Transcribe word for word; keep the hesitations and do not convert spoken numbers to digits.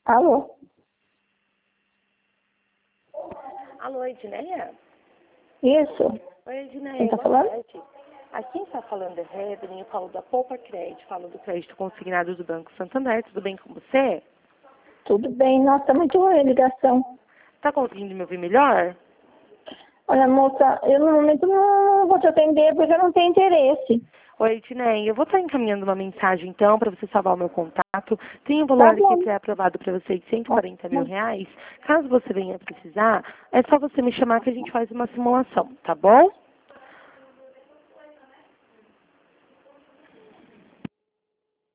Alô? Alô, Edneia? Isso. Oi, Edneia, Quem tá boa falando? tarde. Aqui quem está falando é Evelyn, eu falo da Poupa Crédito, falo do crédito consignado do Banco Santander. Tudo bem com você? Tudo bem? Nossa, muito boa a ligação. Tá conseguindo me ouvir melhor? Olha, moça, eu no momento não vou te atender porque eu não tenho interesse. Oi, Edneia, eu vou estar encaminhando uma mensagem então para você salvar o meu contato. Tem um Tá valor aqui bom. pré-aprovado para você de cento e quarenta mil reais. Caso você venha precisar, é só você me chamar que a gente faz uma simulação, tá bom?